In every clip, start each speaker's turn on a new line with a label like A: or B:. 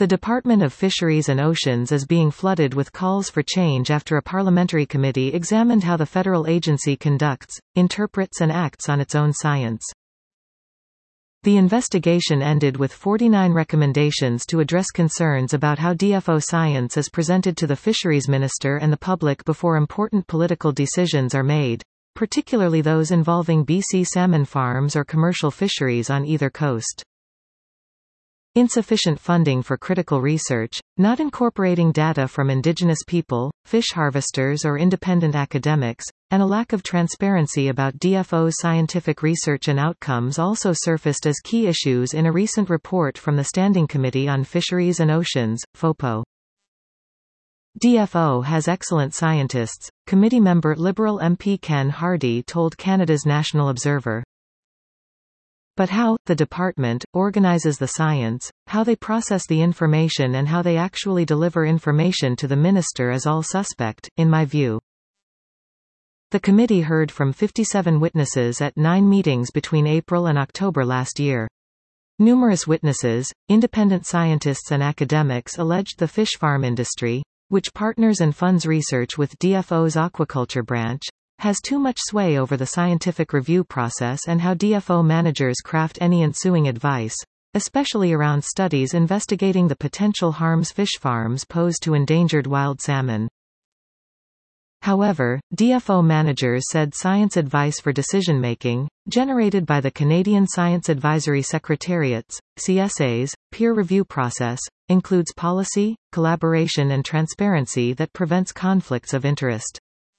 A: The Department of Fisheries and Oceans is being flooded with calls for change after a parliamentary committee examined how the federal agency conducts, interprets and acts on its own science. The investigation ended with 49 recommendations to address concerns about how DFO science is presented to the fisheries minister and the public before important political decisions are made, particularly those involving BC salmon farms or commercial fisheries on either coast. Insufficient funding for critical research, not incorporating data from Indigenous people, fish harvesters or independent academics, and a lack of transparency about DFO's scientific research and outcomes also surfaced as key issues in a recent report from the Standing Committee on Fisheries and Oceans, FOPO. DFO has excellent scientists, committee member Liberal MP Ken Hardy told Canada's National Observer. But how the department organizes the science, how they process the information and how they actually deliver information to the minister is all suspect, in my view. The committee heard from 57 witnesses at 9 meetings between April and October last year. Numerous witnesses, independent scientists and academics alleged the fish farm industry, which partners and funds research with DFO's aquaculture branch, has too much sway over the scientific review process and how DFO managers craft any ensuing advice, especially around studies investigating the potential harms fish farms pose to endangered wild salmon. However, DFO managers said science advice for decision-making, generated by the Canadian Science Advisory Secretariat's, CSA's, peer review process, includes policy, collaboration and transparency that prevents conflicts of interest.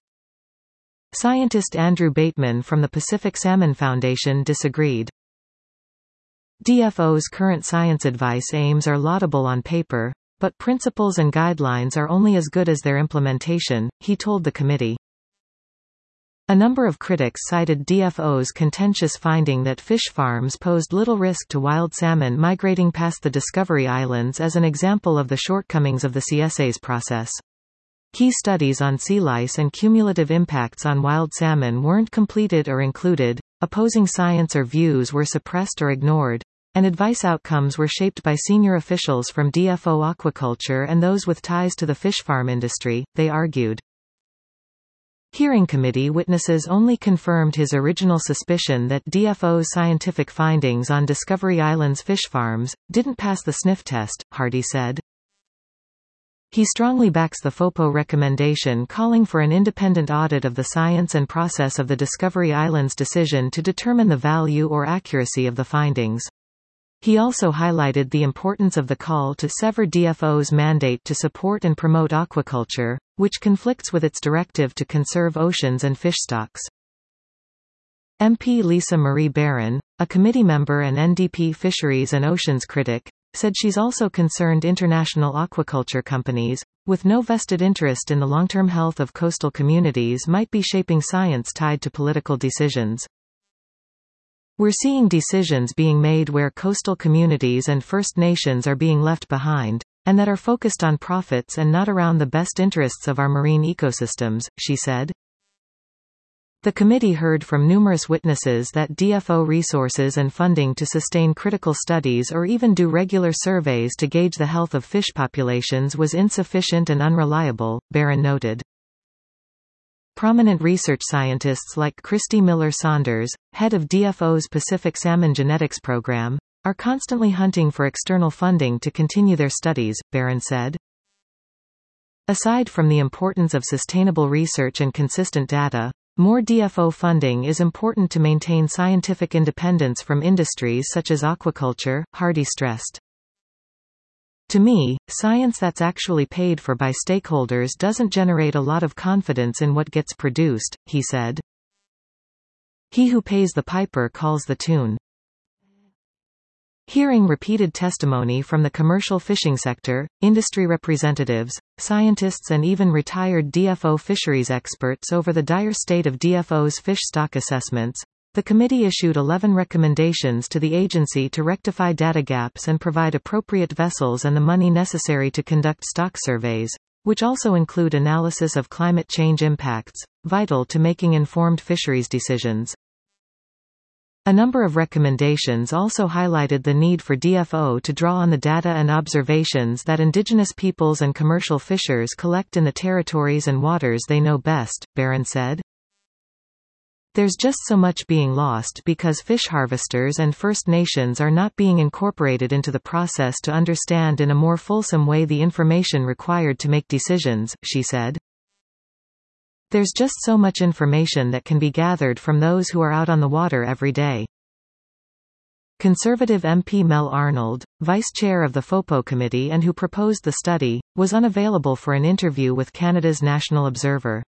A: Scientist Andrew Bateman from the Pacific Salmon Foundation disagreed. DFO's current science advice aims are laudable on paper, but principles and guidelines are only as good as their implementation, he told the committee. A number of critics cited DFO's contentious finding that fish farms posed little risk to wild salmon migrating past the Discovery Islands as an example of the shortcomings of the CSA's process. Key studies on sea lice and cumulative impacts on wild salmon weren't completed or included, opposing science or views were suppressed or ignored, and advice outcomes were shaped by senior officials from DFO aquaculture and those with ties to the fish farm industry, they argued. Hearing committee witnesses only confirmed his original suspicion that DFO's scientific findings on Discovery Islands fish farms didn't pass the sniff test, Hardy said. He strongly backs the FOPO recommendation calling for an independent audit of the science and process of the Discovery Islands decision to determine the value or accuracy of the findings. He also highlighted the importance of the call to sever DFO's mandate to support and promote aquaculture, which conflicts with its directive to conserve oceans and fish stocks. MP Lisa Marie Barron, a committee member and NDP Fisheries and Oceans critic, said she's also concerned international aquaculture companies, with no vested interest in the long-term health of coastal communities, might be shaping science tied to political decisions. We're seeing decisions being made where coastal communities and First Nations are being left behind, and that are focused on profits and not around the best interests of our marine ecosystems, she said. The committee heard from numerous witnesses that DFO resources and funding to sustain critical studies or even do regular surveys to gauge the health of fish populations was insufficient and unreliable, Barron noted. Prominent research scientists like Christy Miller Saunders, head of DFO's Pacific Salmon Genetics Program, are constantly hunting for external funding to continue their studies, Barron said. Aside from the importance of sustainable research and consistent data, more DFO funding is important to maintain scientific independence from industries such as aquaculture, Hardy stressed. To me, science that's actually paid for by stakeholders doesn't generate a lot of confidence in what gets produced, he said. He who pays the piper calls the tune. Hearing repeated testimony from the commercial fishing sector, industry representatives, scientists and even retired DFO fisheries experts over the dire state of DFO's fish stock assessments, the committee issued 11 recommendations to the agency to rectify data gaps and provide appropriate vessels and the money necessary to conduct stock surveys, which also include analysis of climate change impacts, vital to making informed fisheries decisions. A number of recommendations also highlighted the need for DFO to draw on the data and observations that indigenous peoples and commercial fishers collect in the territories and waters they know best, Barron said. There's just so much being lost because fish harvesters and First Nations are not being incorporated into the process to understand in a more fulsome way the information required to make decisions, she said. There's just so much information that can be gathered from those who are out on the water every day. Conservative MP Mel Arnold, vice chair of the FOPO committee and who proposed the study, was unavailable for an interview with Canada's National Observer.